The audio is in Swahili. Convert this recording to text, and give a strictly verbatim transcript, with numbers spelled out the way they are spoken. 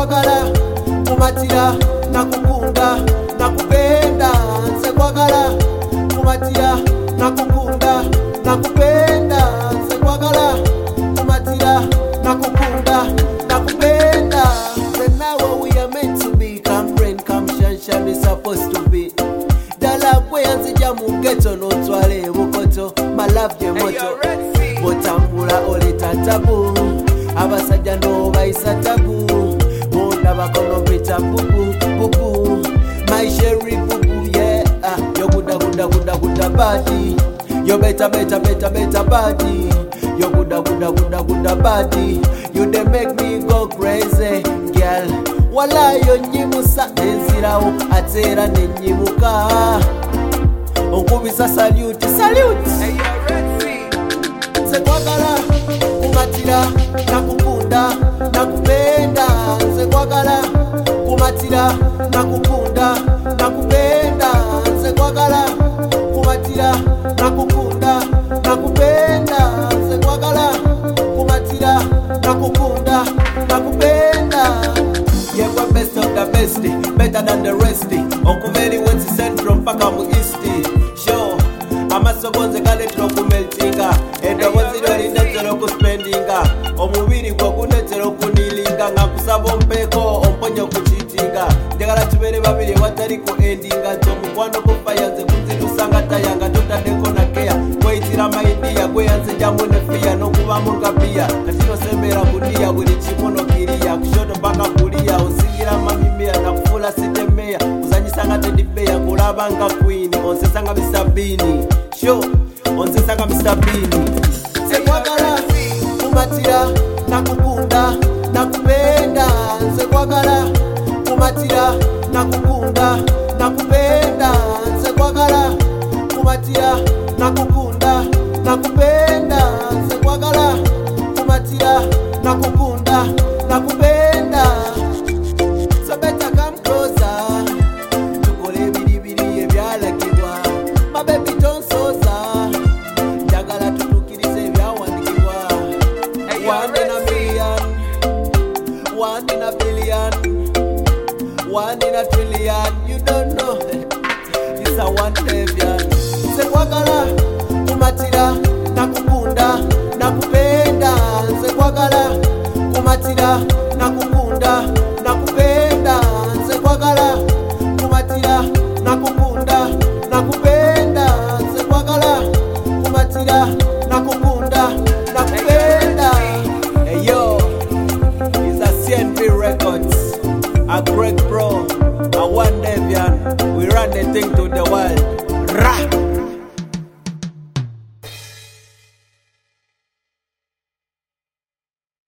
kwagala kumatira nakukunda nakupenda nze kwagala kumatira nakukunda nakupenda nze kwagala kumatira nakukunda nakupenda. Then now we are meant to be, come rain come sunshine we supposed to be. Dala kwe anzija mu ghetto no twale bukoto my love je moto botambula ole tatabu abasajja no bayisa tabu bona bakono pita bubu bubu my sherry bubu yeah ah, yo guda guda guda guda body yo better better better better body yo guda guda guda guda body you dey make me go crazy girl wala yo nyimusa ezirawo atera nenyimuka onkubisa salute salute nze kwagala kumatira nakukunda nakupenda nze kwagala kumatira nakukunda nakupenda nze kwagala kumatira nakukunda nakupenda nze kwagala kumatira nakukunda nakupenda. Yeah, we're best of the best, better than the rest. Okuveri wensi central mpaka mu east. Sure, amasogonze kale trokumeltinga. Endo waziro linetero kuspendinga. Omubiri kwa kunetero kunilinga. Ngakusabo mpeko, omponyo kuchitinga. Njagala tubere babiri watari ku endinga. Chomukwano kufayanze kunzilusanga tayanga. Tota deko na kea, kwe itira maidia. Kwe yanze jamu nefia, nokuba munga pia. Katino sembera kudia, wili chimono kiria. Kushoto baka kulia, usingira mamimia. Nakufula sitemea, uzanyisanga tedibea. Kulabanga queen, onsesanga bisabini. Show, onsesanga bisabini. Sekwagala, kumatira, nakukunda, nakupenda. Sekwagala, kumatira, nakukunda, nakupenda. Sekwagala, kumatira, nakukunda, nakupenda. Sekwagala, kumatira, nakukunda, nakupenda. So better come closer. Tukole bidi bidi ebyalagibwa. My baby don't soza. Njagala tutukirize ebyawandikibwa. One in a million, one in a billion, one in a trillion. You don't know. It's a one billion. Sekwagala kumatira nakukunda nakupenda. Sekwagala kumatira nakukunda nakupenda. Sekwagala kumatira nakukunda nakupenda. Sekwagala kumatira nakukunda nakupenda. Hey yo, it's a C N B Records, a Greg Pro, a One Devian. We run the thing to the world. Rah!